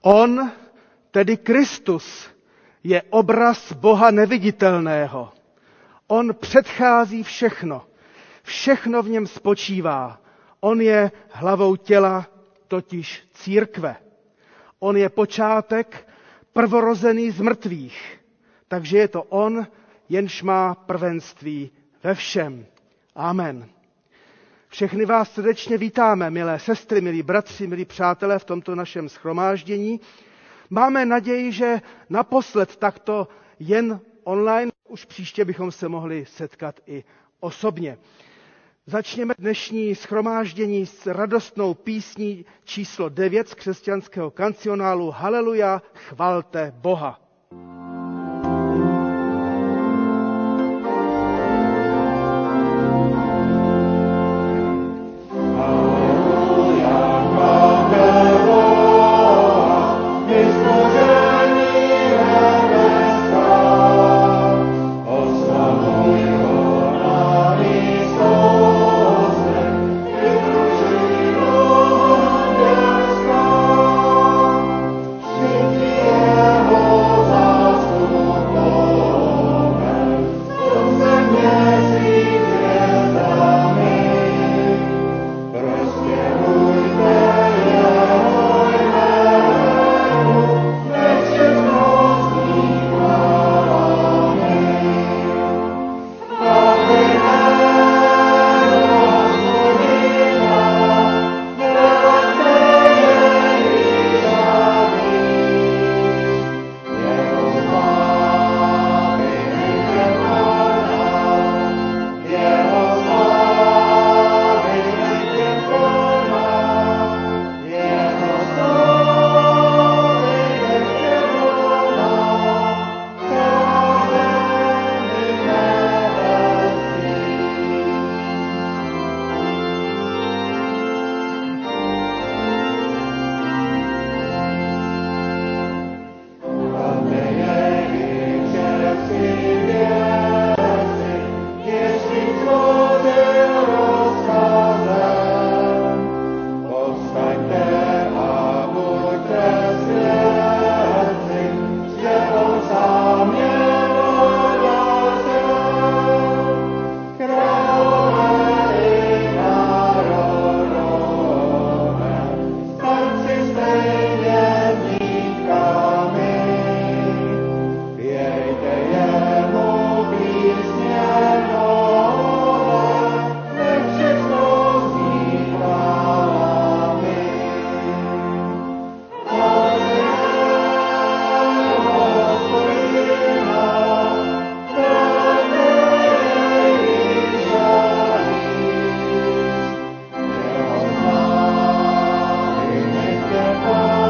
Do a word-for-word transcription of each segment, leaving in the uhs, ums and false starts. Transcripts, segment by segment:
On, tedy Kristus, je obraz Boha neviditelného. On předchází všechno. Všechno v něm spočívá. On je hlavou těla, totiž církve. On je počátek, prvorozený z mrtvých. Takže je to on, jenž má prvenství ve všem. Amen. Všechny vás srdečně vítáme, milé sestry, milí bratři, milí přátelé v tomto našem shromáždění. Máme naději, že naposled takto jen online, už příště bychom se mohli setkat i osobně. Začněme dnešní shromáždění s radostnou písní číslo devět z křesťanského kancionálu Haleluja, chvalte Boha. Oh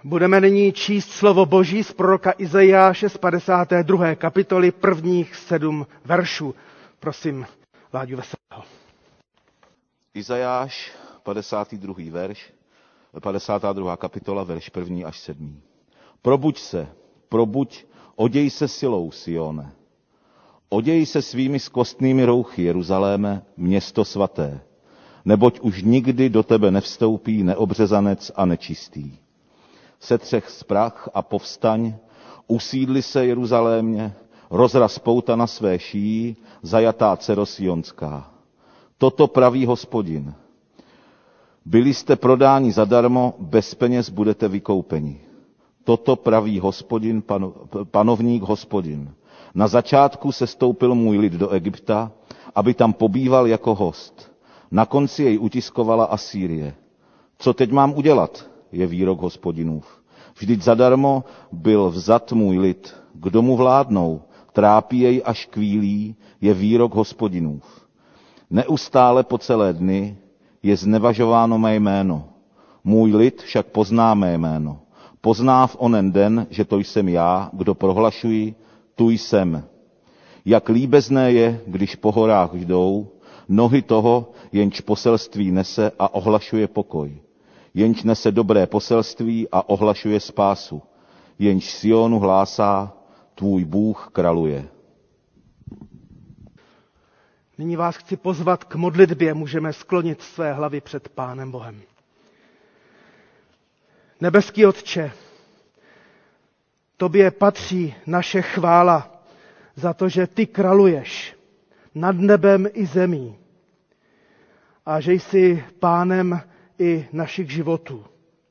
Budeme nyní číst slovo Boží z proroka Izajáše z padesáté druhé kapitoly prvních sedm veršů. Prosím, Láďu Veselého. Izajáš, padesátý druhý verš, padesátá druhá kapitola, verš první až sedmý. Probuď se, probuď, oděj se silou, Sione. Oděj se svými skvostnými rouchy, Jeruzaléme, město svaté. Neboť už nikdy do tebe nevstoupí neobřezanec a nečistý. Setřech sprach a povstaň, usídli se, Jeruzalémě, rozraz pouta na své šíji, zajatá dcero Sionská. Toto praví Hospodin. Byli jste prodáni zadarmo, bez peněz budete vykoupeni. Toto praví Hospodin, pan, panovník Hospodin. Na začátku se stoupil můj lid do Egypta, aby tam pobýval jako host. Na konci jej utiskovala Asýrie. Co teď mám udělat, je výrok Hospodinův. Vždyť zadarmo byl vzat můj lid. Kdo mu vládnou, trápí jej až kvílí, je výrok Hospodinův. Neustále po celé dny je znevažováno mé jméno. Můj lid však pozná mé jméno. Pozná v onen den, že to jsem já, kdo prohlašuji, tu jsem. Jak líbezné je, když po horách jdou, nohy toho, jenž poselství nese a ohlašuje pokoj. Jenž nese dobré poselství a ohlašuje spásu. Jenž Sionu hlásá, tvůj Bůh kraluje. Nyní vás chci pozvat k modlitbě, můžeme sklonit své hlavy před Pánem Bohem. Nebeský Otče, tobě patří naše chvála za to, že ty kraluješ nad nebem i zemí a že jsi pánem i našich životů.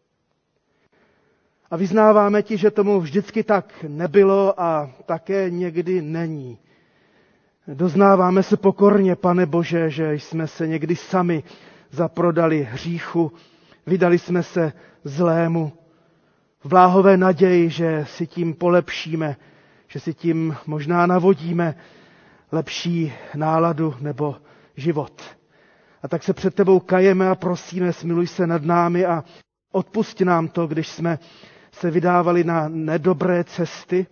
A vyznáváme ti, že tomu vždycky tak nebylo a také někdy není. Doznáváme se pokorně, Pane Bože, že jsme se někdy sami zaprodali hříchu, vydali jsme se zlému, v bláhové naději, že si tím polepšíme, že si tím možná navodíme lepší náladu nebo život. A tak se před tebou kajeme a prosíme, smiluj se nad námi a odpusť nám to, když jsme se vydávali na nedobré cesty.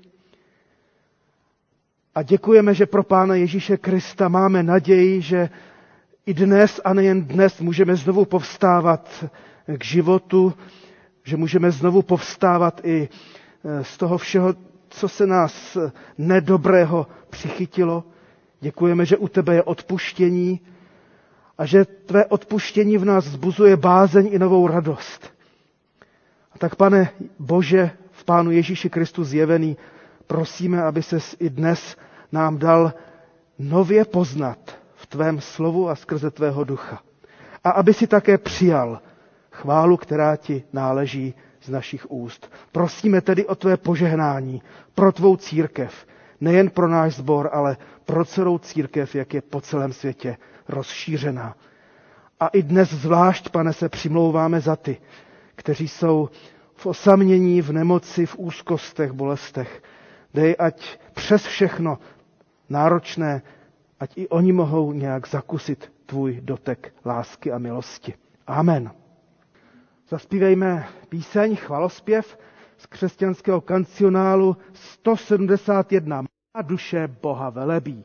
A děkujeme, že pro Pána Ježíše Krista máme naději, že i dnes a nejen dnes můžeme znovu povstávat k životu, že můžeme znovu povstávat i z toho všeho, co se nás nedobrého přichytilo. Děkujeme, že u tebe je odpuštění a že tvé odpuštění v nás vzbuzuje bázeň i novou radost. A tak, Pane Bože, v Pánu Ježíši Kristu zjevený, prosíme, aby ses i dnes nám dal nově poznat v tvém slovu a skrze tvého ducha. A aby si také přijal chválu, která ti náleží z našich úst. Prosíme tedy o tvé požehnání pro tvou církev, nejen pro náš sbor, ale pro celou církev, jak je po celém světě rozšířená. A i dnes zvlášť, Pane, se přimlouváme za ty, kteří jsou v osamění, v nemoci, v úzkostech, bolestech. Dej, ať přes všechno náročné, ať i oni mohou nějak zakusit tvůj dotek lásky a milosti. Amen. Zaspívejme píseň, chvalospěv z křesťanského kancionálu sto sedmdesát jedna. Má duše Boha velebí.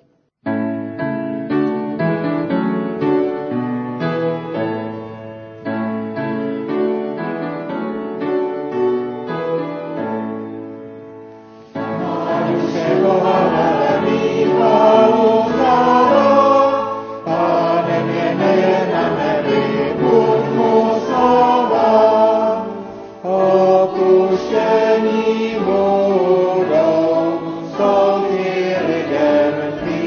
Opuštění budou, jsou ti lidem tvým.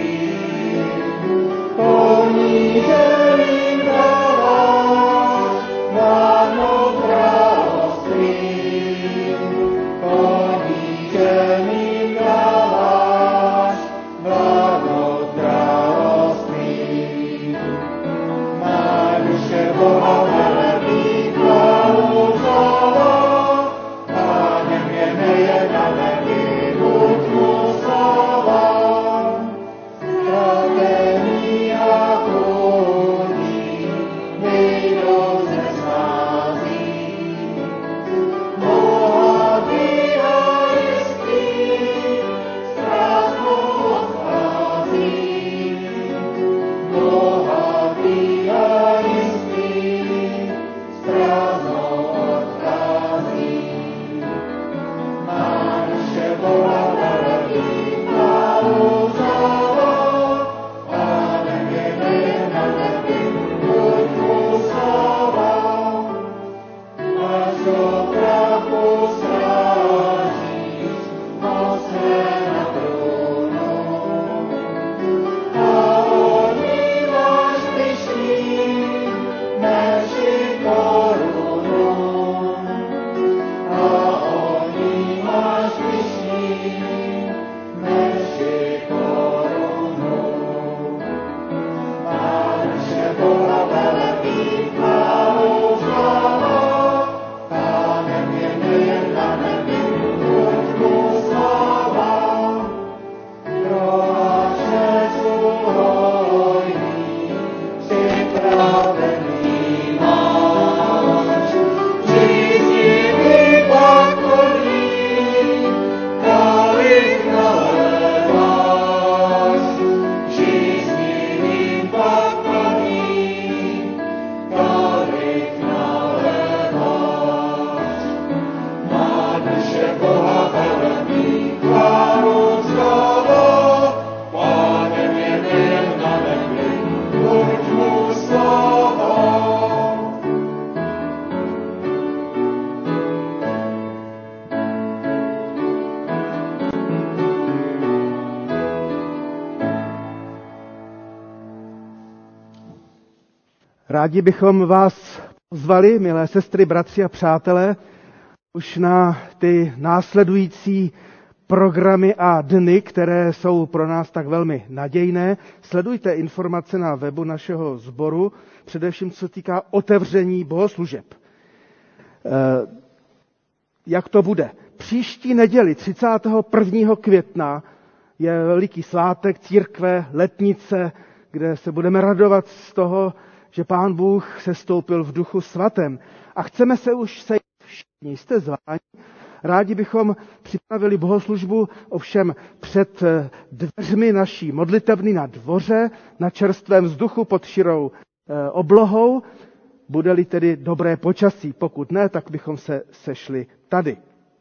Rádi bychom vás pozvali, milé sestry, bratři a přátelé, už na ty následující programy a dny, které jsou pro nás tak velmi nadějné. Sledujte informace na webu našeho sboru, především co se týká otevření bohoslužeb. Jak to bude? Příští neděli, třicátého prvního května, je veliký svátek církve, letnice, kde se budeme radovat z toho, že Pán Bůh sestoupil v duchu svatém. A chceme se už sejít všichni, jste zváni. Rádi bychom připravili bohoslužbu, ovšem před dveřmi naší modlitebny na dvoře, na čerstvém vzduchu pod širou oblohou, bude-li tedy dobré počasí. Pokud ne, tak bychom se sešli tady.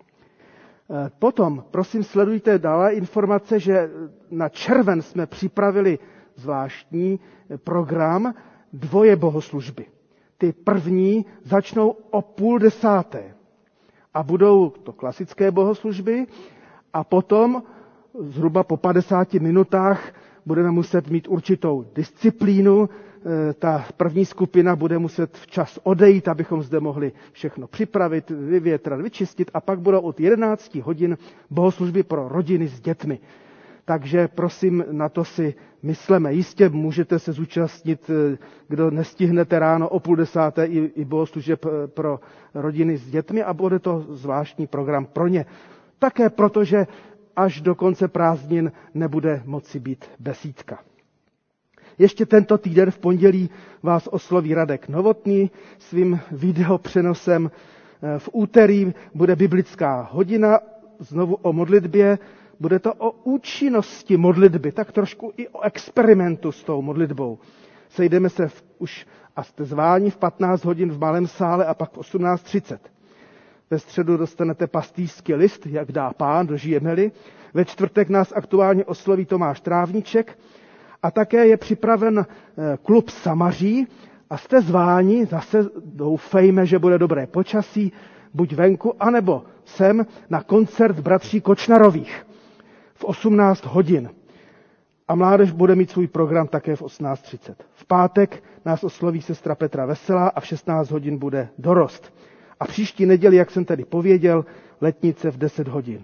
Potom, prosím, sledujte dále informace, že na červen jsme připravili zvláštní program dvoje bohoslužby. Ty první začnou o půl desáté a budou to klasické bohoslužby a potom zhruba po padesáti minutách budeme muset mít určitou disciplínu. Ta první skupina bude muset včas odejít, abychom zde mohli všechno připravit, vyvětrat, vyčistit a pak budou od jedenácti hodin bohoslužby pro rodiny s dětmi. Takže prosím, na to si mysleme. Jistě můžete se zúčastnit, kdo nestihnete ráno o půl desáté i, i bohoslužeb pro rodiny s dětmi a bude to zvláštní program pro ně. Také protože až do konce prázdnin nebude moci být besídka. Ještě tento týden v pondělí vás osloví Radek Novotný svým videopřenosem. V úterý bude biblická hodina, znovu o modlitbě. Bude to o účinnosti modlitby, tak trošku i o experimentu s tou modlitbou. Sejdeme se v, už a jste zváni v patnáct hodin v malém sále a pak v osmnáct třicet. Ve středu dostanete pastýřský list, jak dá Pán, dožijeme-li. Ve čtvrtek nás aktuálně osloví Tomáš Trávníček a také je připraven klub Samaří a jste zváni, zase doufejme, že bude dobré počasí, buď venku, anebo sem na koncert bratří Kočnarových v osmnáct hodin. A mládež bude mít svůj program také v osmnáct třicet. V pátek nás osloví sestra Petra Veselá a v šestnáct hodin bude dorost. A příští neděli, jak jsem tedy pověděl, letnice v deset hodin.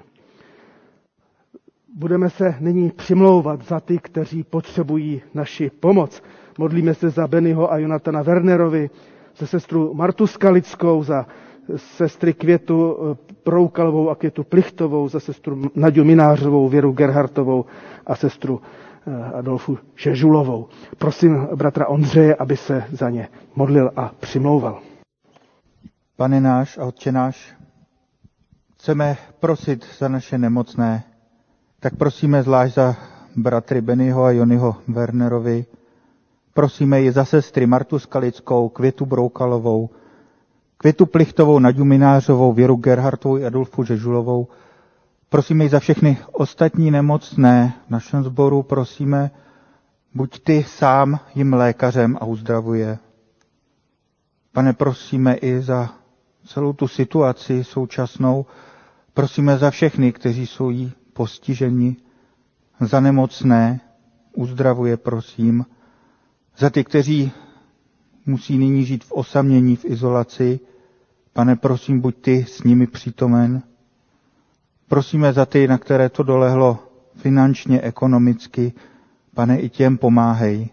Budeme se nyní přimlouvat za ty, kteří potřebují naši pomoc. Modlíme se za Bennyho a Jonatana Wernerovi, za sestru Martu Skalickou, za sestry Květu Broukalovou a Květu Plichtovou, za sestru Naďu Minářovou, Věru Gerhartovou a sestru Adolfu Žežulovou. Prosím bratra Ondřeje, aby se za ně modlil a přimlouval. Pane náš a Otče náš, chceme prosit za naše nemocné, tak prosíme zvlášť za bratry Bennyho a Jonyho Wernerovi, prosíme i za sestry Martu Skalickou, Květu Broukalovou, Květu Plichtovou, Naďu Minářovou, Věru Gerhartovou a Adolfu Žežulovou. Prosíme i za všechny ostatní nemocné v našem sboru, prosíme, buď ty sám jim lékařem a uzdravuje. Pane, prosíme i za celou tu situaci současnou, prosíme za všechny, kteří jsou jí postiženi, za nemocné, uzdravuje, prosím, za ty, kteří musí nyní žít v osamění, v izolaci. Pane, prosím, buď ty s nimi přítomen. Prosíme za ty, na které to dolehlo finančně, ekonomicky. Pane, i těm pomáhej.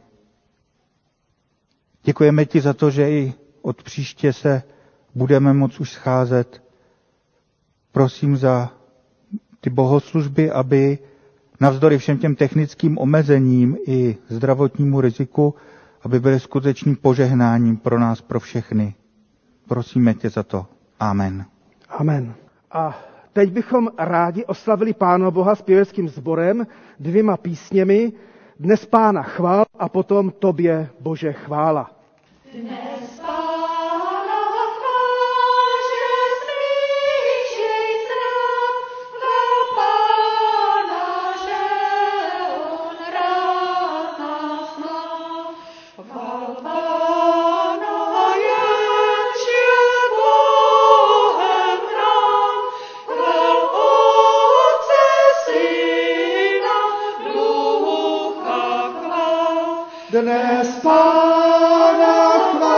Děkujeme ti za to, že i od příště se budeme moct už scházet. Prosím za ty bohoslužby, aby navzdory všem těm technickým omezením i zdravotnímu riziku, aby byly skutečným požehnáním pro nás, pro všechny. Prosíme tě za to. Amen. Amen. A teď bychom rádi oslavili Pána Boha zpěveckým sborem dvěma písněmi. Dnes Pána chvál a potom Tobě, Bože, chvála. Dnes Pána chvál, že slyšej zrak, chvál Pána, že on rád nás má. Chvál Pána, jenž je Bohem nám, chvál Otce, Syna, Ducha chvál. Dnes Pána chvál.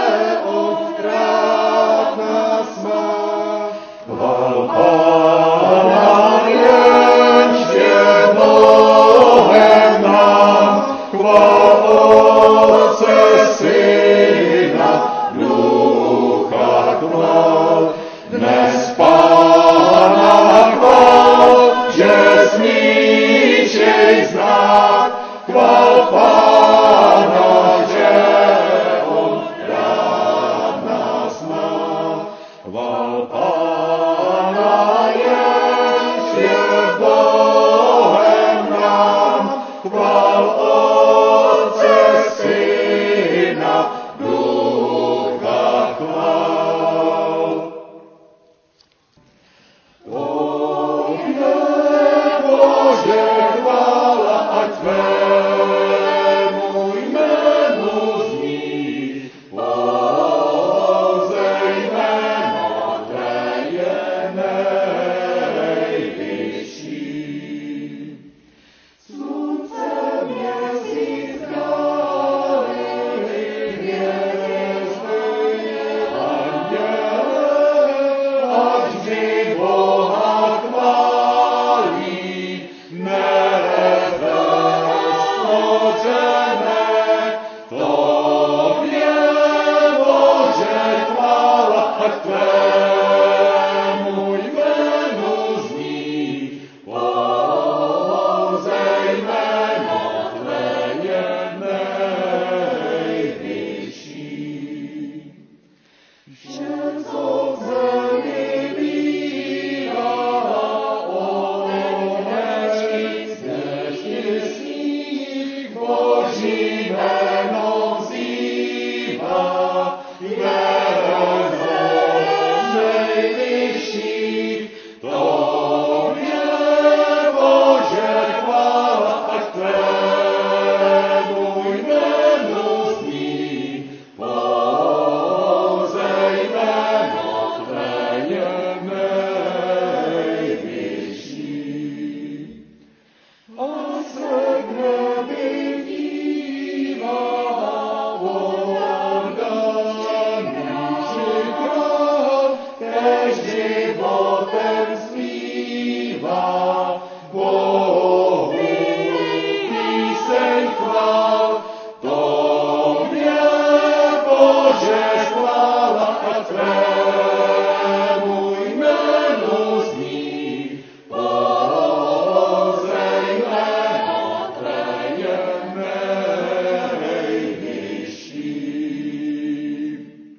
on rád nás má. Chval Pána, jenž je Bohem nám, chval Otce, Syna, Ducha chval. Dnes Pána chval, že smíšej znát, chval Pána, že on rád nás má. Chval Pána, jenž je Bohem nám, chval Otce, Syna, Ducha chval. Tobě, Bože, chvála, ať tvému jménu zní, pouze jméno tvé je nejvyšší. Slunce, měsíc, galily, hvězdy, anděle, ať vždy Boha chválí, nebe stvořené. Tobě, Bože, chvála, ať tvému jménu zní, pouze jméno tvé je nejvyšší. Vše, co v zemi bývá, oheň, sněžný sníh, Boží jméno vzývá, jméno nejvyšší. Tobě, Bože, chvála, ať tvému jménu zní, pouze jméno tvé je nejvyšší. A se k nebi dívá, organičí král, kež životem zpívá, Bohu píseň chvál. Tobě, Bože, chvála, ať tvému jménu zní, pouze jméno tvé je nejvyšší.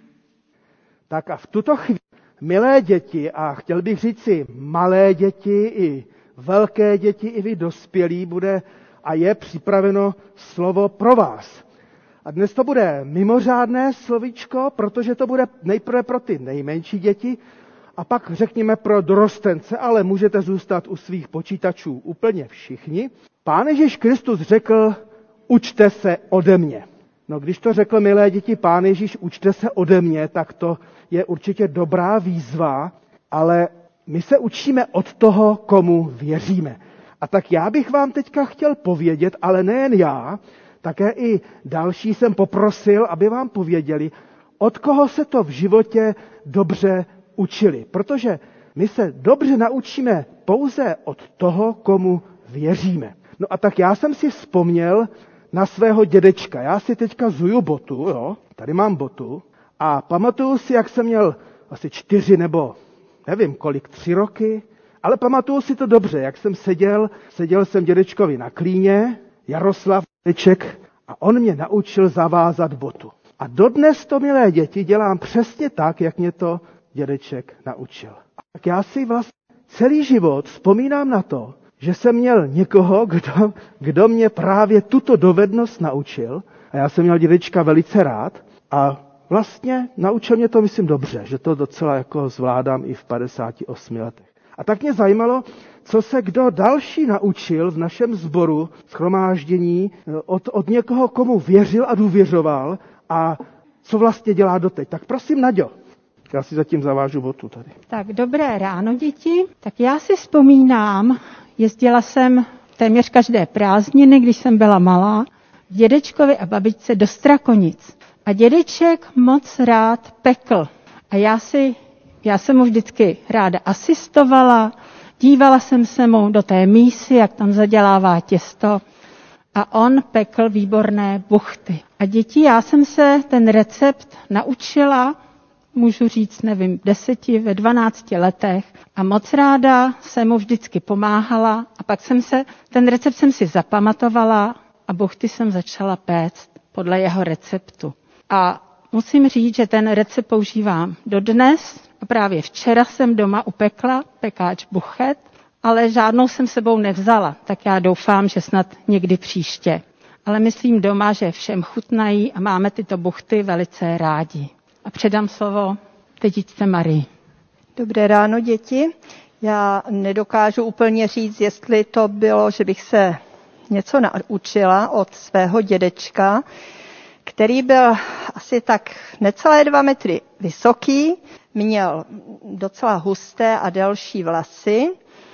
Tak a v tuto chvíli, milé děti, a chtěl bych říct si malé děti i velké děti, i vy dospělí, bude a je připraveno slovo pro vás. A dnes to bude mimořádné slovíčko, protože to bude nejprve pro ty nejmenší děti a pak řekněme pro dorostence, ale můžete zůstat u svých počítačů úplně všichni. Pán Ježíš Kristus řekl, učte se ode mě. No když to řekl, milé děti, Pán Ježíš, učte se ode mě, tak to je určitě dobrá výzva, ale my se učíme od toho, komu věříme. A tak já bych vám teďka chtěl povědět, ale nejen já, také i další jsem poprosil, aby vám pověděli, od koho se to v životě dobře učili. Protože my se dobře naučíme pouze od toho, komu věříme. No a tak já jsem si vzpomněl na svého dědečka. Já si teďka zuju botu, jo, tady mám botu, a pamatuju si, jak jsem měl asi čtyři nebo nevím kolik, tři roky, ale pamatuju si to dobře, jak jsem seděl, seděl jsem dědečkovi na klíně, Jaroslav dědeček, a on mě naučil zavázat botu. A dodnes to, milé děti, dělám přesně tak, jak mě to dědeček naučil. A tak já si vlastně celý život vzpomínám na to, že jsem měl někoho, kdo, kdo mě právě tuto dovednost naučil, a já jsem měl dědečka velice rád, a vlastně naučil mě to, myslím, dobře, že to docela jako zvládám i v padesáti osmi letech. A tak mě zajímalo, co se kdo další naučil v našem sboru, shromáždění, od, od někoho, komu věřil a důvěřoval, a co vlastně dělá doteď. Tak prosím, Naďo. Já si zatím zavážu botu tady. Tak dobré ráno, děti. Tak já si vzpomínám, jezdila jsem téměř každé prázdniny, když jsem byla malá, dědečkovi a babičce do Strakonic. A dědeček moc rád pekl. A já, si, já jsem mu vždycky ráda asistovala, dívala jsem se mu do té mísy, jak tam zadělává těsto. A on pekl výborné buchty. A děti, já jsem se ten recept naučila, můžu říct, nevím, v deseti, ve dvanácti letech. A moc ráda jsem mu vždycky pomáhala. A pak jsem se, ten recept jsem si zapamatovala a buchty jsem začala péct podle jeho receptu. A musím říct, že ten recept používám dodnes. A právě včera jsem doma upekla pekáč buchet, ale žádnou jsem sebou nevzala. Tak já doufám, že snad někdy příště. Ale myslím doma, že všem chutnají a máme tyto buchty velice rádi. A předám slovo tetičce Marii. Dobré ráno, děti. Já nedokážu úplně říct, jestli to bylo, že bych se něco naučila od svého dědečka, který byl asi tak necelé dva metry vysoký, měl docela husté a delší vlasy,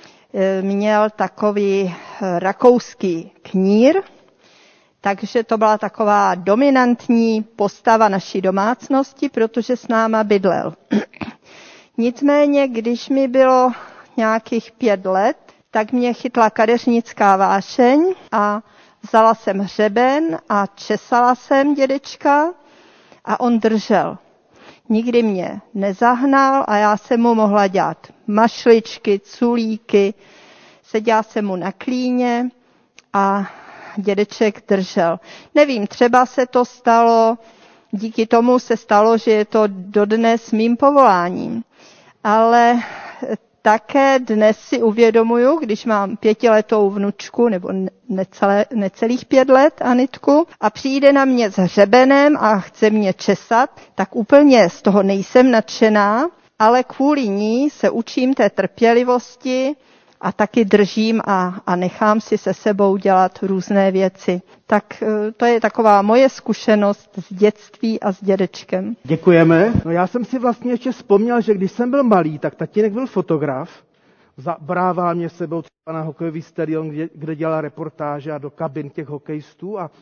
měl takový rakouský knír, takže to byla taková dominantní postava naší domácnosti, protože s náma bydlel. Nicméně, když mi bylo nějakých pět let, tak mě chytla kadeřnická vášeň a vzala jsem hřeben a česala jsem dědečka a on držel. Nikdy mě nezahnal a já jsem mu mohla dělat mašličky, culíky, seděla jsem mu na klíně a dědeček držel. Nevím, třeba se to stalo, díky tomu se stalo, že je to dodnes mým povoláním. Ale také dnes si uvědomuju, když mám pětiletou vnučku, nebo necelé, necelých pět let, Anitku, a přijde na mě s hřebenem a chce mě česat, tak úplně z toho nejsem nadšená, ale kvůli ní se učím té trpělivosti a taky držím a, a nechám si se sebou dělat různé věci. Tak to je taková moje zkušenost z dětství a s dědečkem. Děkujeme. No já jsem si vlastně ještě vzpomněl, že když jsem byl malý, tak tatínek byl fotograf. Zabrával mě sebou třeba na hokejový stadion, kde, kde dělal reportáže a do kabin těch hokejistů. A,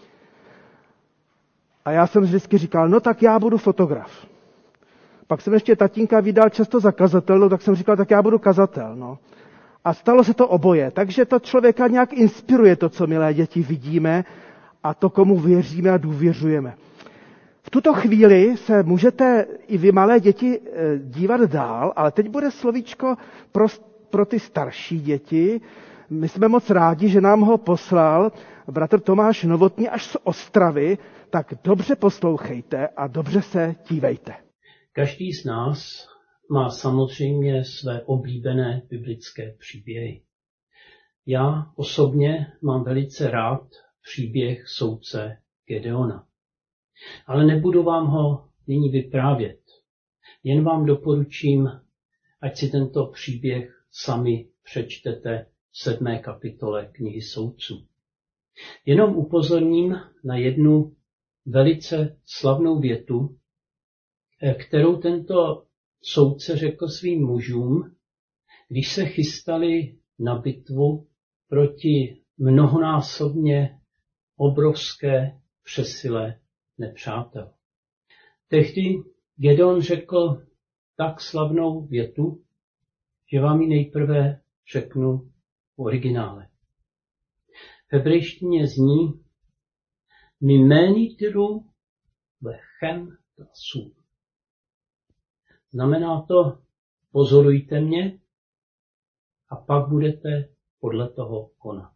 a já jsem vždycky říkal, no tak já budu fotograf. Pak jsem ještě tatínka vydal často za kazatelnou, tak jsem říkal, tak já budu kazatel. No. A stalo se to oboje, takže to člověka nějak inspiruje to, co milé děti vidíme a to, komu věříme a důvěřujeme. V tuto chvíli se můžete i vy malé děti dívat dál, ale teď bude slovíčko pro, pro ty starší děti. My jsme moc rádi, že nám ho poslal bratr Tomáš Novotný až z Ostravy, tak dobře poslouchejte a dobře se dívejte. Každý z nás má samozřejmě své oblíbené biblické příběhy. Já osobně mám velice rád příběh soudce Gedeona. Ale nebudu vám ho nyní vyprávět. Jen vám doporučím, ať si tento příběh sami přečtete v sedmé kapitole knihy Soudců. Jenom upozorním na jednu velice slavnou větu, kterou tento soudce řekl svým mužům, když se chystali na bitvu proti mnohonásobně obrovské přesile nepřátel. Tehdy Gedeon řekl tak slavnou větu, že vám ji nejprve řeknu v originále. V hebrejštině zní Mimenityru lechem tasu. Znamená to, pozorujte mě a pak budete podle toho konat.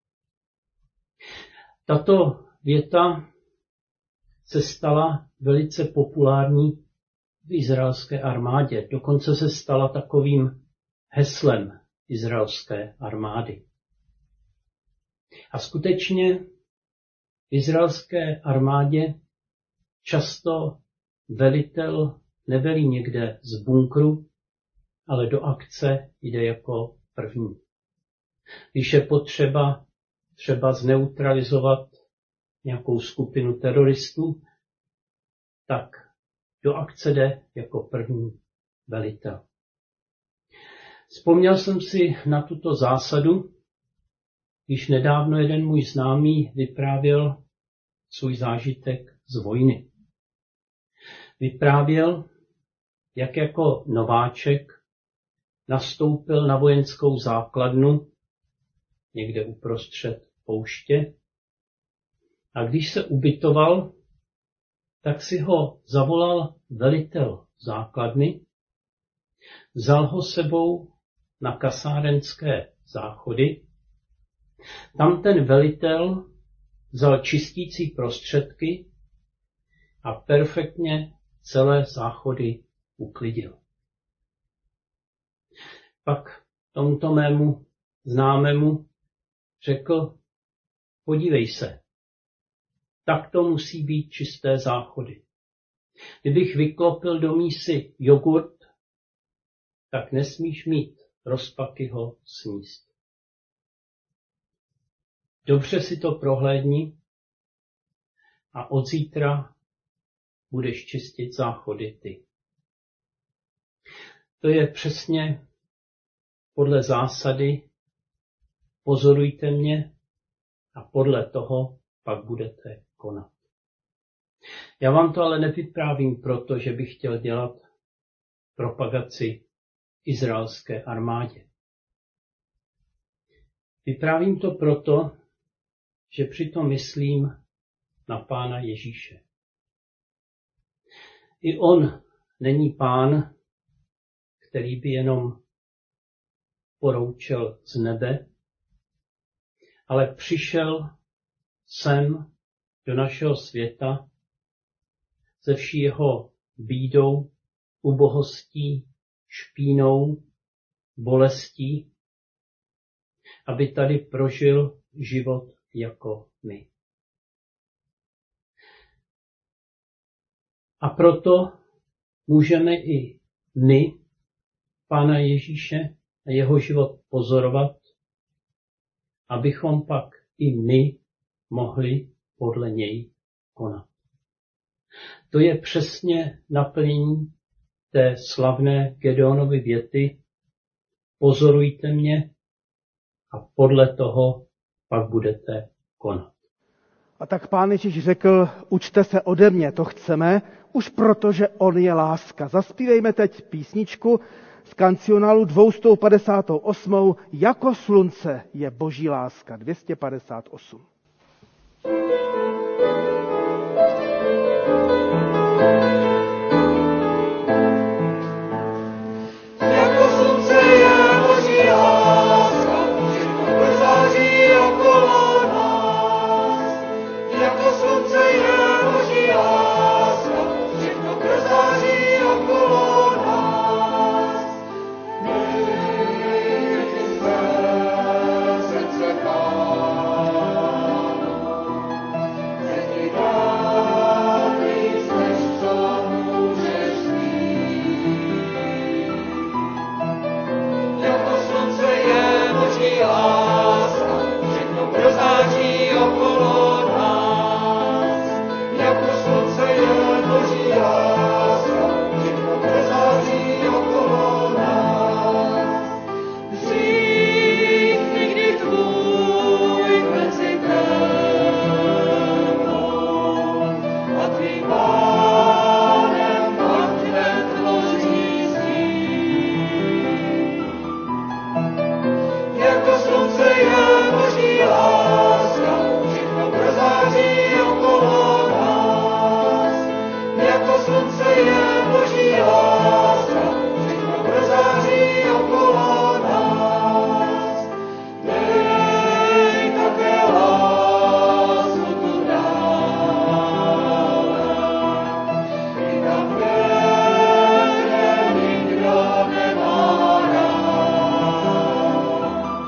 Tato věta se stala velice populární v izraelské armádě. Dokonce se stala takovým heslem izraelské armády. A skutečně v izraelské armádě často velitel nevelí někde z bunkru, ale do akce jde jako první. Když je potřeba třeba zneutralizovat nějakou skupinu teroristů, tak do akce jde jako první velitel. Vzpomněl jsem si na tuto zásadu, když nedávno jeden můj známý vyprávěl svůj zážitek z vojny. Vyprávěl, jak jako nováček nastoupil na vojenskou základnu někde uprostřed pouště a když se ubytoval, tak si ho zavolal velitel základny, vzal ho sebou na kasárenské záchody. Tam ten velitel vzal čistící prostředky a perfektně celé záchody uklidil. Pak tomuto mému známému řekl, podívej se, tak to musí být čisté záchody. Kdybych vyklopil do mísy jogurt, tak nesmíš mít rozpaky ho sníst. Dobře si to prohlédni a od zítra budeš čistit záchody ty. To je přesně podle zásady pozorujte mě a podle toho pak budete konat. Já vám to ale nevyprávím proto, že bych chtěl dělat propagaci izraelské armádě. Vyprávím to proto, že přitom myslím na Pána Ježíše. I on není pán, který by jenom poroučel z nebe, ale přišel sem do našeho světa se vší jeho bídou, ubohostí, špínou, bolestí, aby tady prožil život jako my. A proto můžeme i my, Pána Ježíše a jeho život pozorovat, abychom pak i my mohli podle něj konat. To je přesně naplnění té slavné Gedeonovy věty, pozorujte mě a podle toho pak budete konat. A tak Pán Ježíš řekl, učte se ode mě, to chceme, už protože on je láska. Zaspívejme teď písničku z kancionálu dvě stě padesát osm. Jako slunce je Boží láska. dvě stě padesát osm. Jako slunce je Boží láska, všechno září okolo nás. Jako slunce je Boží láska, všechno září okolo nás. Nech své srdce Pánu, nech ti dát víc, než co můžeš mít. Jako slunce je Boží láska, všechno prozáří okolo nás. Jako slunce je Boží láska, všechno prozáří okolo nás. Dřív nikdy tvůj mezi temnou a tvým Pánem pak netvoří sníh. Jako slunce je Boží láska, všechno prozáří okolo nás. Jako slunce je Boží láska, všechno prozáří okolo nás. Dej také lásku tu dále, i tam, kde nikdo nemá rád.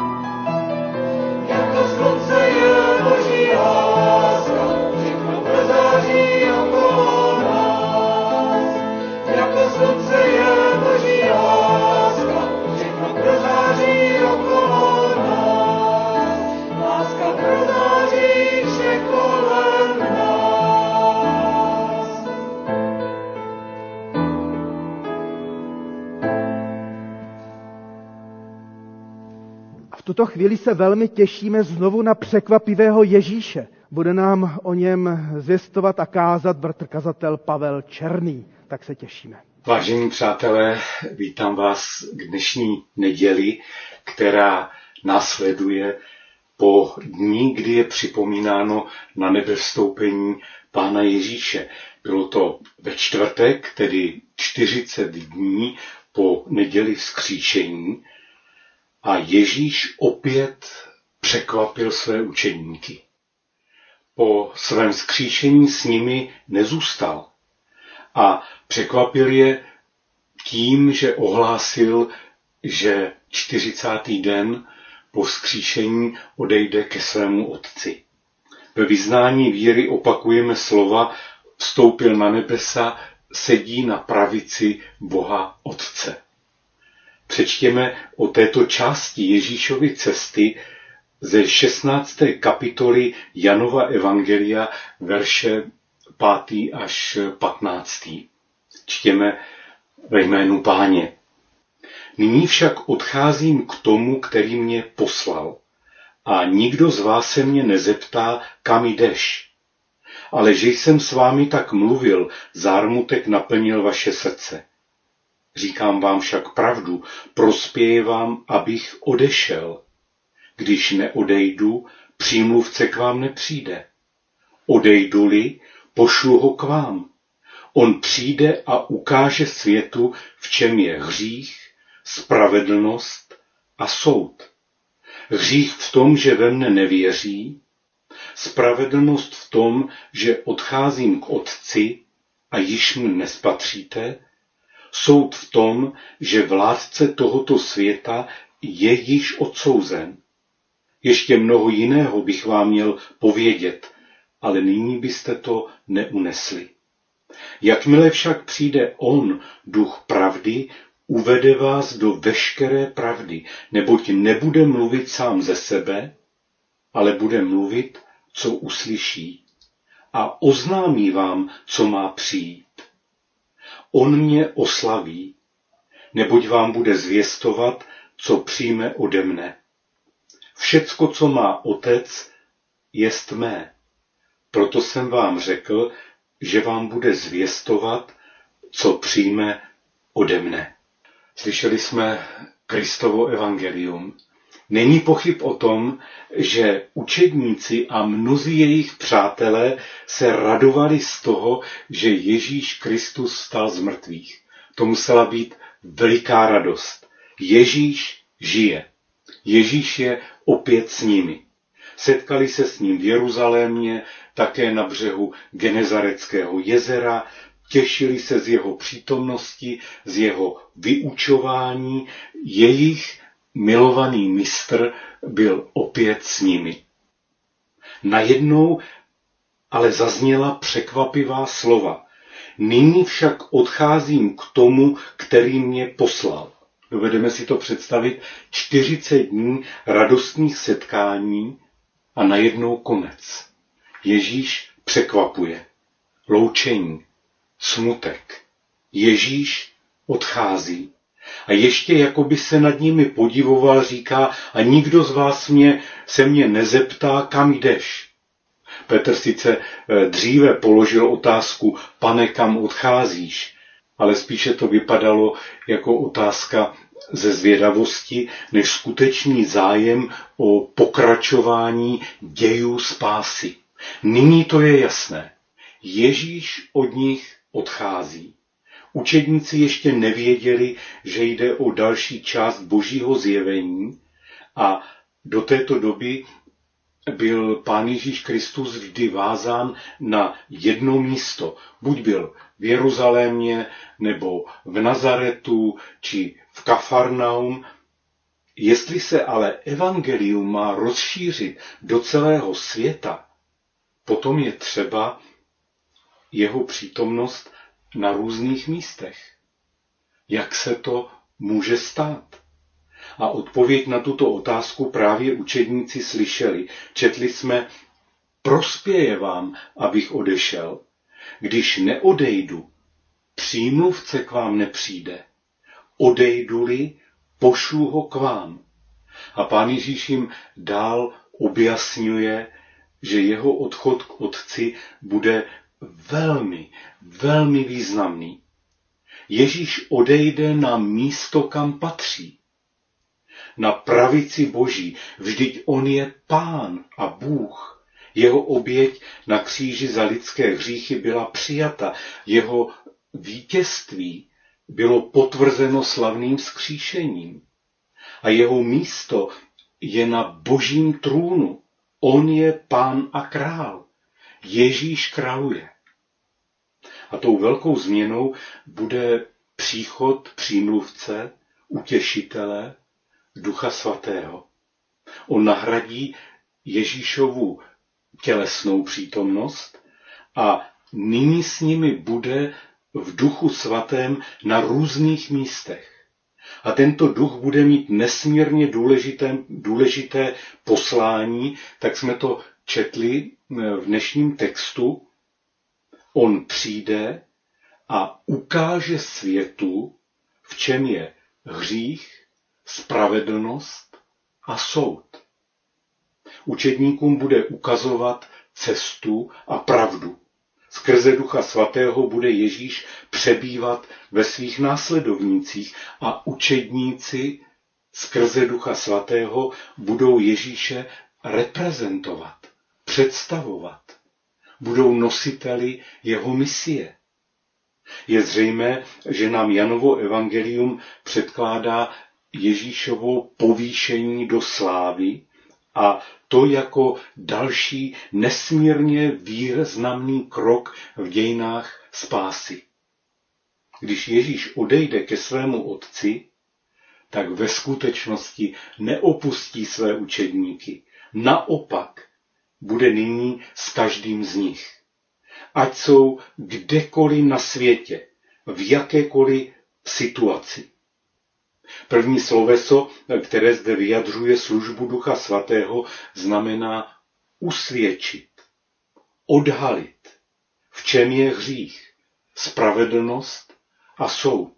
Jako slunce je Boží láska, všechno prozáří okolo nás. Jako slunce je Boží láska, všechno prozáří okolo nás. Láska prozáří vše kolem nás. A v tuto chvíli se velmi těšíme znovu na překvapivého Ježíše. Bude nám o něm zvěstovat a kázat bratr kazatel Pavel Černý. tak se těšíme. Vážení přátelé, vítám vás k dnešní neděli, která následuje po dní, kdy je připomínáno na nebevstoupení Pána Ježíše. Bylo to ve čtvrtek, tedy čtyřicet dní po neděli vzkříšení, a Ježíš opět překvapil své učedníky. Po svém vzkříšení s nimi nezůstal a překvapil je tím, že ohlásil, že čtyřicátý den po vzkříšení odejde ke svému Otci. Ve vyznání víry opakujeme slova: vstoupil na nebesa, sedí na pravici Boha Otce. Přečtěme o této části Ježíšovy cesty ze šestnácté kapitoly Janova evangelia, verše pátý až patnáctý. Čtěme ve jménu Páně. Nyní však odcházím k tomu, který mě poslal. A nikdo z vás se mě nezeptá, kam jdeš. Ale že jsem s vámi tak mluvil, zármutek naplnil vaše srdce. Říkám vám však pravdu, prospěje vám, abych odešel. Když neodejdu, přímluvce k vám nepřijde. Odejdu-li, pošlu ho k vám. On přijde a ukáže světu, v čem je hřích, spravedlnost a soud. Hřích v tom, že ve mne nevěří, spravedlnost v tom, že odcházím k Otci a již mne nespatříte, soud v tom, že vládce tohoto světa je již odsouzen. Ještě mnoho jiného bych vám měl povědět, ale nyní byste to neunesli. Jakmile však přijde on, duch pravdy, uvede vás do veškeré pravdy, neboť nebude mluvit sám ze sebe, ale bude mluvit, co uslyší, a oznámí vám, co má přijít. On mě oslaví, neboť vám bude zvěstovat, co přijme ode mne. Všecko, co má Otec, jest mé. Proto jsem vám řekl, že vám bude zvěstovat, co přijme ode mne. Slyšeli jsme Kristovo evangelium. Není pochyb o tom, že učedníci a mnozí jejich přátelé se radovali z toho, že Ježíš Kristus vstal z mrtvých. To musela být veliká radost. Ježíš žije. Ježíš je opět s nimi. Setkali se s ním v Jeruzalémě, také na břehu Genezareckého jezera, těšili se z jeho přítomnosti, z jeho vyučování. Jejich milovaný mistr byl opět s nimi. Najednou ale zazněla překvapivá slova. Nyní však odcházím k tomu, který mě poslal. Dovedeme si to představit, čtyřicet dní radostných setkání a najednou konec. Ježíš překvapuje. Loučení, smutek. Ježíš odchází. A ještě jakoby se nad nimi podivoval, říká: a nikdo z vás mě, se mě nezeptá, kam jdeš. Petr sice dříve položil otázku: Pane, kam odcházíš? Ale spíše to vypadalo jako otázka ze zvědavosti, než skutečný zájem o pokračování dějů spásy. Nyní to je jasné. Ježíš od nich odchází. Učedníci ještě nevěděli, že jde o další část Božího zjevení, a do této doby byl Pán Ježíš Kristus vždy vázán na jedno místo. Buď byl v Jeruzalémě, nebo v Nazaretu, či v Kafarnaum. Jestli se ale evangelium má rozšířit do celého světa, potom je třeba jeho přítomnost na různých místech. Jak se to může stát? A odpověď na tuto otázku právě učedníci slyšeli. Četli jsme: prospěje vám, abych odešel. Když neodejdu, přímluvce k vám nepřijde. Odejdu-li, pošlu ho k vám. A Pán Ježíš jim dál objasňuje, že jeho odchod k Otci bude velmi, velmi významný. Ježíš odejde na místo, kam patří. Na pravici Boží, vždyť on je Pán a Bůh. Jeho oběť na kříži za lidské hříchy byla přijata. Jeho vítězství bylo potvrzeno slavným vzkříšením. A jeho místo je na Božím trůnu. On je Pán a král. Ježíš králuje. A tou velkou změnou bude příchod přímluvce, utěšitele, Ducha Svatého. On nahradí Ježíšovu tělesnou přítomnost a nyní s nimi bude v Duchu Svatém na různých místech. A tento duch bude mít nesmírně důležité, důležité poslání, tak jsme to četli v dnešním textu. On přijde a ukáže světu, v čem je hřích, spravedlnost a soud. Učedníkům bude ukazovat cestu a pravdu. Skrze Ducha Svatého bude Ježíš přebývat ve svých následovnících a učedníci skrze Ducha Svatého budou Ježíše reprezentovat, představovat. Budou nositeli jeho misie. Je zřejmé, že nám Janovo evangelium předkládá Ježíšovo povýšení do slávy a to jako další nesmírně významný krok v dějinách spásy. Když Ježíš odejde ke svému otci, tak ve skutečnosti neopustí své učedníky. Naopak bude nyní s každým z nich. Ať jsou kdekoliv na světě, v jakékoliv situaci. První sloveso, které zde vyjadřuje službu Ducha Svatého, znamená usvědčit, odhalit, v čem je hřích, spravedlnost a soud.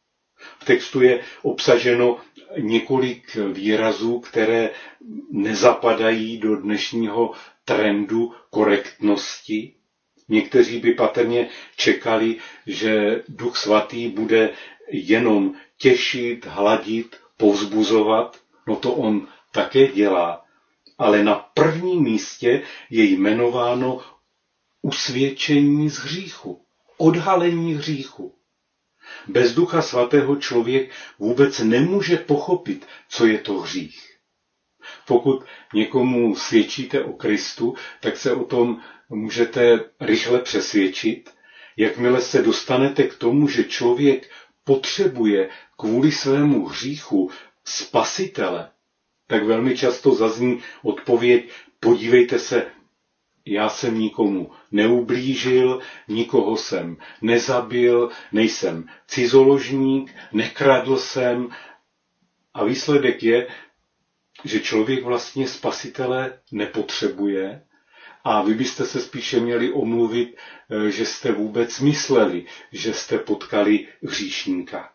V textu je obsaženo několik výrazů, které nezapadají do dnešního trendu korektnosti. Někteří by patrně čekali, že Duch Svatý bude jenom těšit, hladit, povzbuzovat. No to on také dělá. Ale na prvním místě je jmenováno usvědčení z hříchu, odhalení hříchu. Bez Ducha Svatého člověk vůbec nemůže pochopit, co je to hřích. Pokud někomu svědčíte o Kristu, tak se o tom můžete rychle přesvědčit. Jakmile se dostanete k tomu, že člověk potřebuje kvůli svému hříchu spasitele, tak velmi často zazní odpověď: podívejte se, já jsem nikomu neublížil, nikoho jsem nezabil, nejsem cizoložník, nekradl jsem. A výsledek je, že člověk vlastně spasitele nepotřebuje a vy byste se spíše měli omluvit, že jste vůbec mysleli, že jste potkali hříšníka.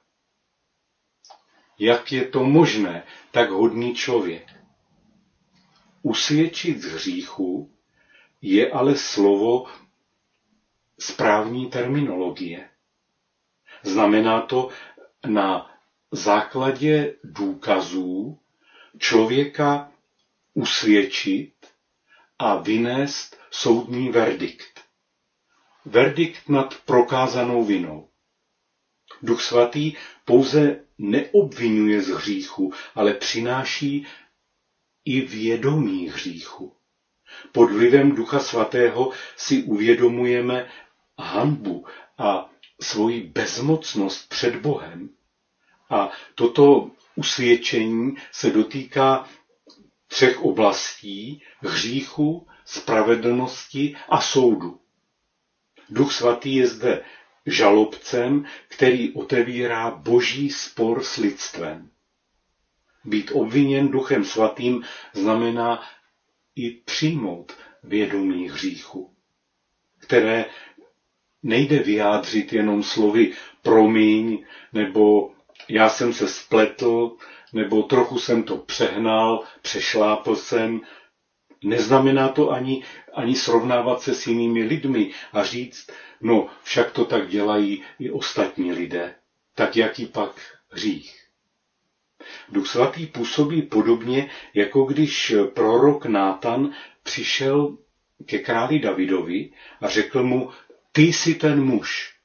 Jak je to možné, tak hodný člověk? Usvědčit z hříchu je ale slovo správní terminologie. Znamená to na základě důkazů člověka usvědčit a vynést soudní verdikt. Verdikt nad prokázanou vinou. Duch Svatý pouze neobvinuje z hříchu, ale přináší i vědomí hříchu. Pod vlivem Ducha Svatého si uvědomujeme hanbu a svoji bezmocnost před Bohem. A toto usvědčení se dotýká třech oblastí: hříchu, spravedlnosti a soudu. Duch Svatý je zde žalobcem, který otevírá boží spor s lidstvem. Být obviněn Duchem Svatým znamená i přijmout vědomí hříchu, které nejde vyjádřit jenom slovy promiň, nebo já jsem se spletl, nebo trochu jsem to přehnal, přešlápl jsem. Neznamená to ani, ani srovnávat se s jinými lidmi a říct, no však to tak dělají i ostatní lidé. Tak jaký pak hřích? Duch svatý působí podobně, jako když prorok Nátan přišel ke králi Davidovi a řekl mu, ty jsi ten muž.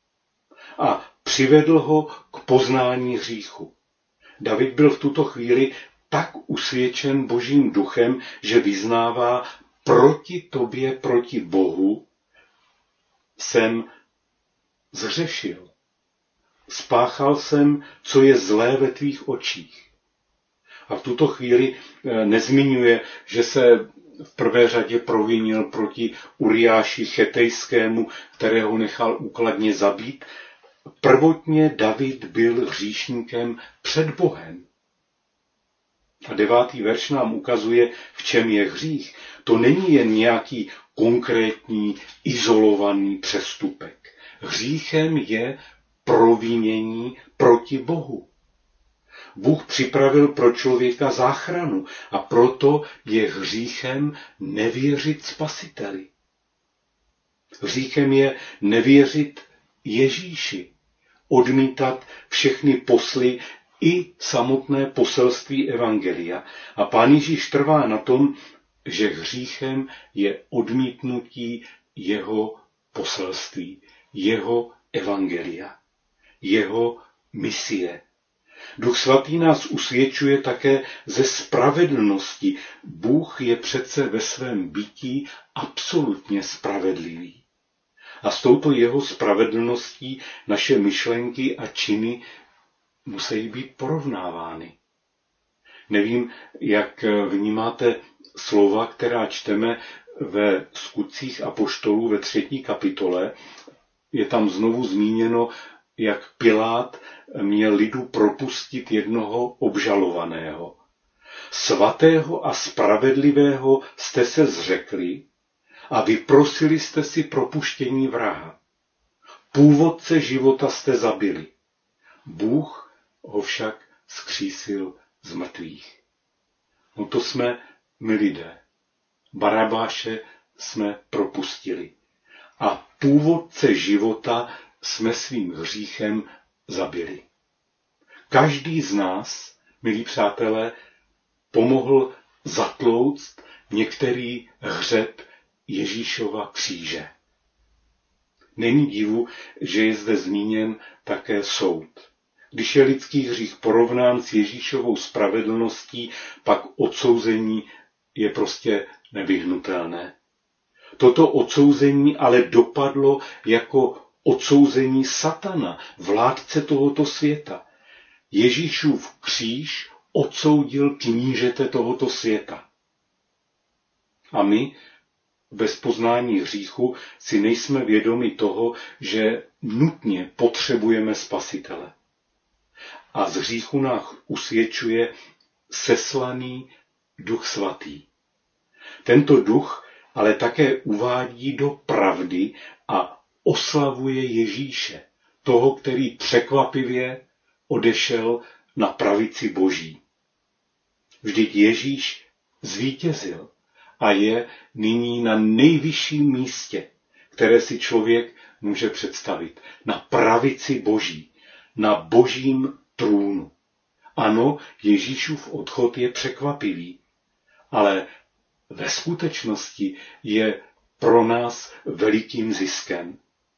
A přivedl ho k poznání hříchu. David byl v tuto chvíli tak usvědčen Božím duchem, že vyznává, proti tobě, proti Bohu jsem zhřešil. Spáchal jsem, co je zlé ve tvých očích. A v tuto chvíli nezmiňuje, že se v prvé řadě provinil proti Uriáši Chetejskému, kterého nechal úkladně zabít. Prvotně David byl hříšníkem před Bohem. A devátý verš nám ukazuje, v čem je hřích. To není jen nějaký konkrétní, izolovaný přestupek. Hříchem je provinění proti Bohu. Bůh připravil pro člověka záchranu a proto je hříchem nevěřit Spasiteli. Hříchem je nevěřit Ježíši, odmítat všechny posly i samotné poselství evangelia. A Pán Ježíš trvá na tom, že hříchem je odmítnutí jeho poselství, jeho evangelia, jeho misie. Duch svatý nás usvědčuje také ze spravedlnosti. Bůh je přece ve svém bytí absolutně spravedlivý. A s touto jeho spravedlností naše myšlenky a činy musí být porovnávány. Nevím, jak vnímáte slova, která čteme ve Skutcích apoštolů ve třetí kapitole. Je tam znovu zmíněno, jak Pilát měl lidu propustit jednoho obžalovaného. Svatého a spravedlivého jste se zřekli a vyprosili jste si propuštění vraha. Původce života jste zabili. Bůh ho však vzkřísil z mrtvých. No to jsme my lidé. Barabáše jsme propustili. A původce života jsme svým hříchem zabili. Každý z nás, milí přátelé, pomohl zatlouct některý hřeb Ježíšova kříže. Není divu, že je zde zmíněn také soud. Když je lidský hřích porovnán s Ježíšovou spravedlností, pak odsouzení je prostě nevyhnutelné. Toto odsouzení ale dopadlo jako odsouzení satana, vládce tohoto světa. Ježíšův kříž odsoudil knížete tohoto světa. A my, bez poznání hříchu, si nejsme vědomi toho, že nutně potřebujeme Spasitele. A z hříchu nás usvědčuje seslaný Duch svatý. Tento duch ale také uvádí do pravdy a oslavuje Ježíše, toho, který překvapivě odešel na pravici Boží. Vždyť Ježíš zvítězil a je nyní na nejvyšším místě, které si člověk může představit. Na pravici Boží, na Božím trůnu. Ano, Ježíšův odchod je překvapivý, ale ve skutečnosti je pro nás velikým ziskem.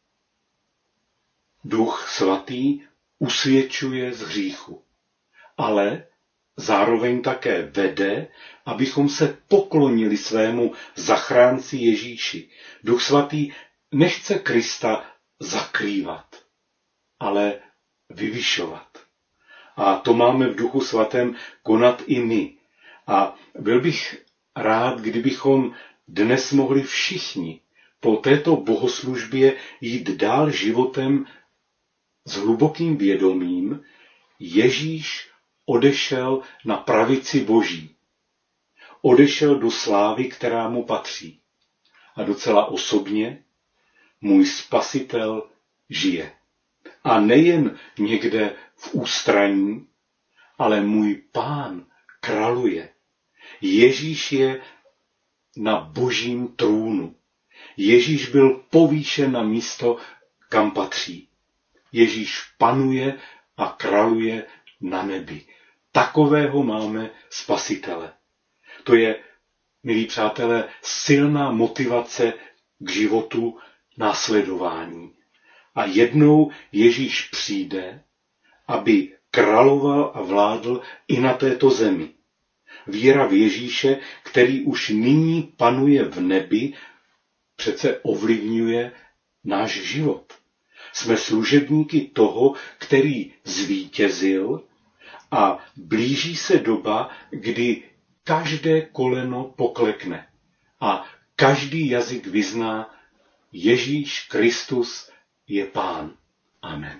Duch svatý usvědčuje z hříchu, ale zároveň také vede, abychom se poklonili svému zachránci Ježíši. Duch svatý nechce Krista zakrývat, ale vyvyšovat. A to máme v Duchu svatém konat i my. A byl bych rád, kdybychom dnes mohli všichni po této bohoslužbě jít dál životem s hlubokým vědomím. Ježíš odešel na pravici Boží. Odešel do slávy, která mu patří. A docela osobně můj Spasitel žije. A nejen někde v ústraní, ale můj Pán králuje. Ježíš je na božím trůnu. Ježíš byl povýšen na místo, kam patří. Ježíš panuje a králuje na nebi. Takového máme Spasitele. To je, milí přátelé, silná motivace k životu, následování. A jednou Ježíš přijde, aby královal a vládl i na této zemi. Víra v Ježíše, který už nyní panuje v nebi, přece ovlivňuje náš život. Jsme služebníky toho, který zvítězil, a blíží se doba, kdy každé koleno poklekne a každý jazyk vyzná: Ježíš Kristus je Pán. Amen.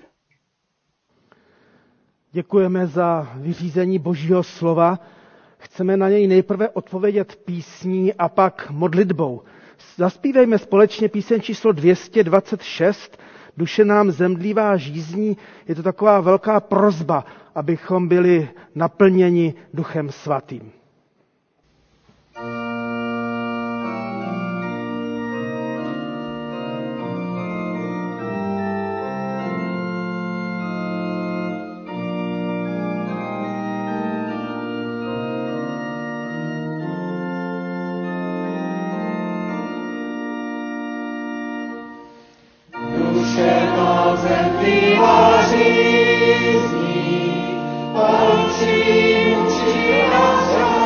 Děkujeme za vyřízení Božího slova. Chceme na něj nejprve odpovědět písní a pak modlitbou. Zaspívejme společně píseň číslo dvě stě dvacet šest. Duše nám zemdlívá žízní. Je to taková velká prosba, abychom byli naplněni Duchem Svatým. Mučí, mučí nás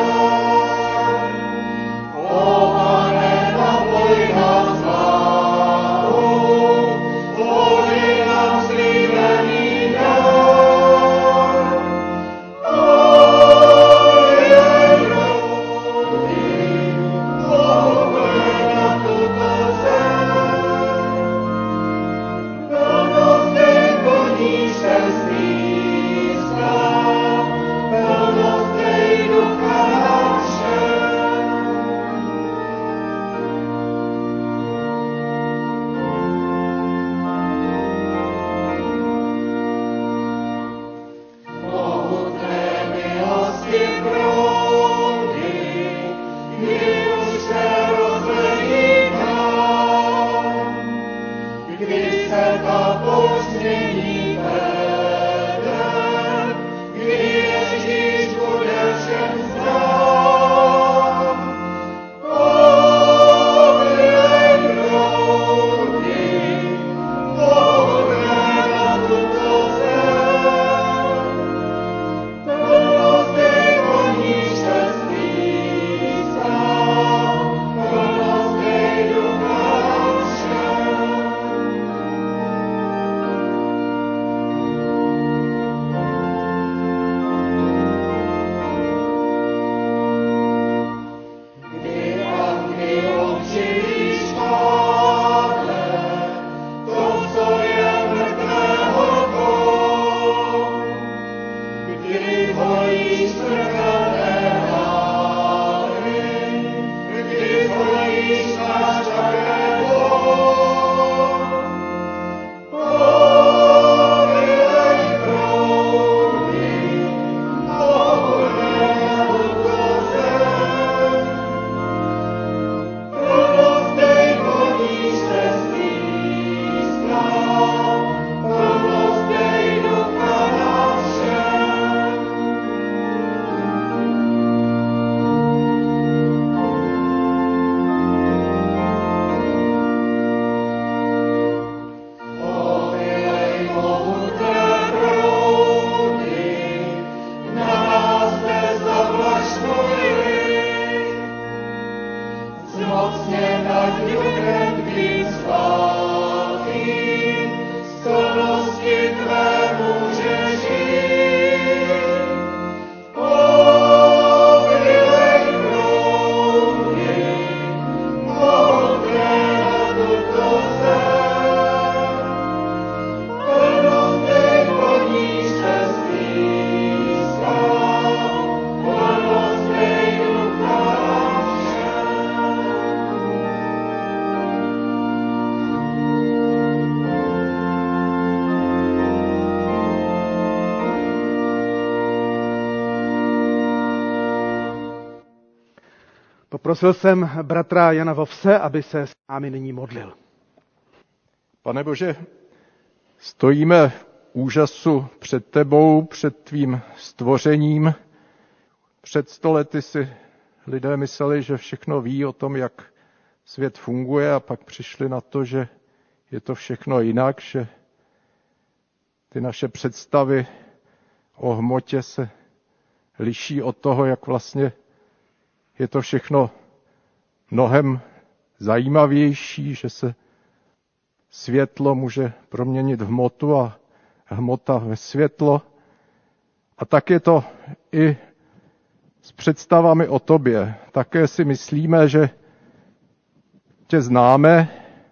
Poprosil jsem bratra Jana Vovse, aby se s námi nyní modlil. Pane Bože, stojíme v úžasu před tebou, před tvým stvořením. Před sto lety si lidé mysleli, že všechno ví o tom, jak svět funguje, a pak přišli na to, že je to všechno jinak, že ty naše představy o hmotě se liší od toho, jak vlastně je to všechno mnohem zajímavější, že se světlo může proměnit v hmotu a hmota ve světlo. A tak je to i s představami o tobě. Také si myslíme, že tě známe,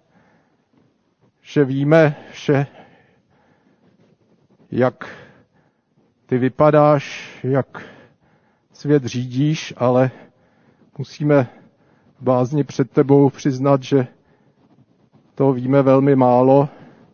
že víme vše, jak ty vypadáš, jak svět řídíš, ale musíme v bázni před tebou přiznat, že to víme velmi málo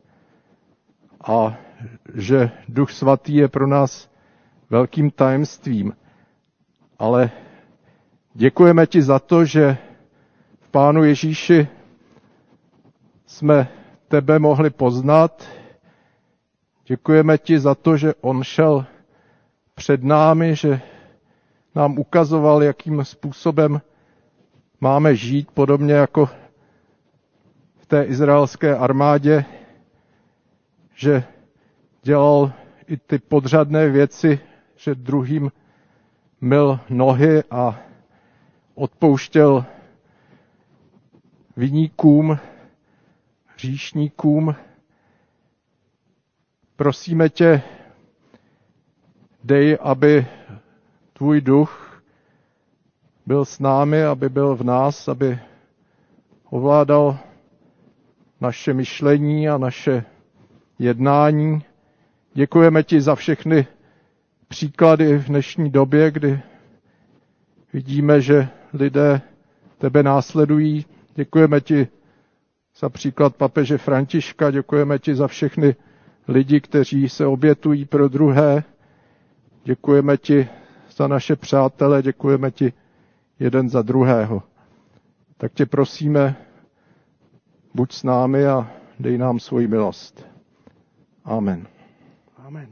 a že Duch Svatý je pro nás velkým tajemstvím. Ale děkujeme ti za to, že v Pánu Ježíši jsme tebe mohli poznat. Děkujeme ti za to, že on šel před námi, že nám ukazoval, jakým způsobem máme žít, podobně jako v té izraelské armádě, že dělal i ty podřadné věci, že druhým myl nohy a odpouštěl viníkům, hříšníkům. Prosíme tě, dej, aby tvůj duch byl s námi, aby byl v nás, aby ovládal naše myšlení a naše jednání. Děkujeme ti za všechny příklady v dnešní době, kdy vidíme, že lidé tebe následují. Děkujeme ti za příklad papeže Františka, děkujeme ti za všechny lidi, kteří se obětují pro druhé. Děkujeme ti za naše přátele, děkujeme ti jeden za druhého. Tak tě prosíme, buď s námi a dej nám svoji milost. Amen. Amen.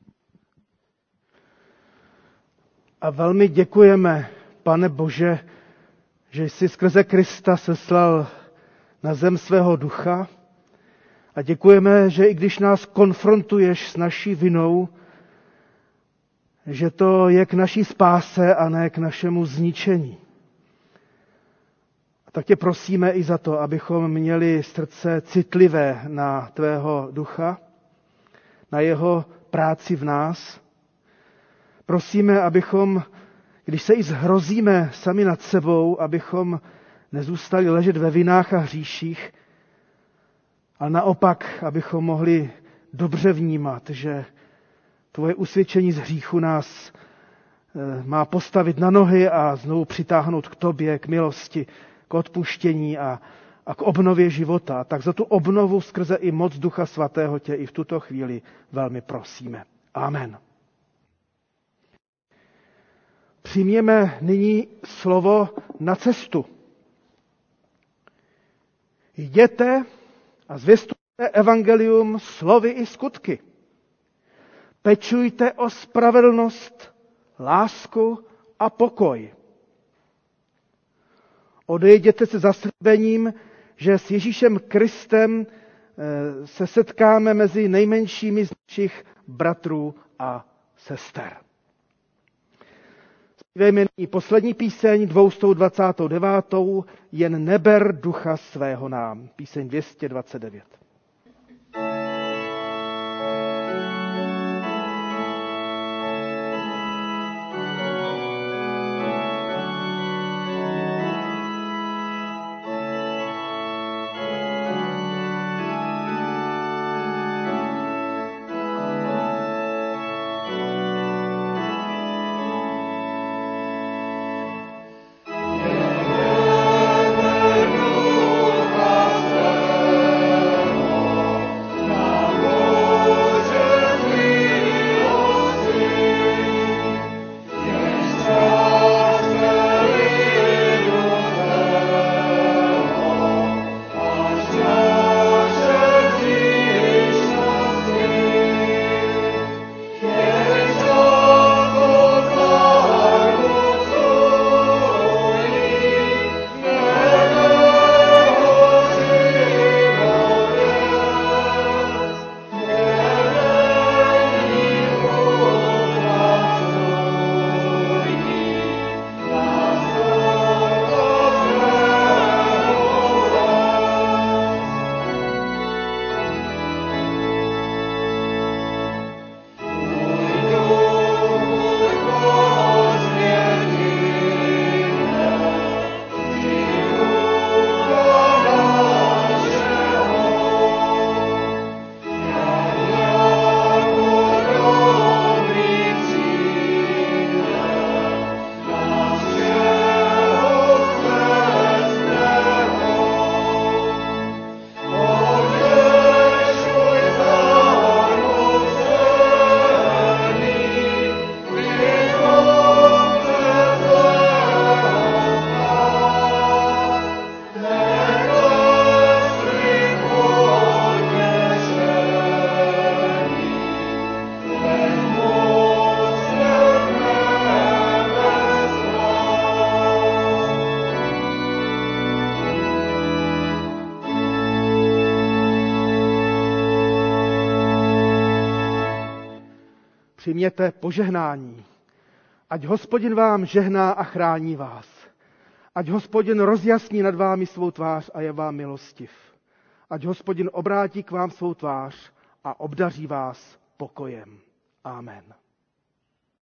A velmi děkujeme, Pane Bože, že jsi skrze Krista seslal na zem svého ducha. A děkujeme, že i když nás konfrontuješ s naší vinou, že to je k naší spáse a ne k našemu zničení. A tak tě prosíme i za to, abychom měli srdce citlivé na tvého ducha, na jeho práci v nás. Prosíme, abychom, když se i zhrozíme sami nad sebou, abychom nezůstali ležet ve vinách a hříších, ale naopak, abychom mohli dobře vnímat, že tvoje usvědčení z hříchu nás má postavit na nohy a znovu přitáhnout k tobě, k milosti, k odpuštění a, a k obnově života. Tak za tu obnovu skrze i moc Ducha Svatého tě i v tuto chvíli velmi prosíme. Amen. Přijměme nyní slovo na cestu. Jděte a zvěstujte evangelium slovy i skutky. Pečujte o spravedlnost, lásku a pokoj. Odejděte se zaslíbením, že s Ježíšem Kristem se setkáme mezi nejmenšími z našich bratrů a sester. Zpívejme nyní poslední píseň dvě dvacet devět. Jen neber ducha svého nám. Píseň dvě stě dvacet devět. Neber ducha svého přijměte požehnání. Ať Hospodin vám žehná a chrání vás. Ať Hospodin rozjasní nad vámi svou tvář a je vám milostiv. Ať Hospodin obrátí k vám svou tvář a obdaří vás pokojem. Amen.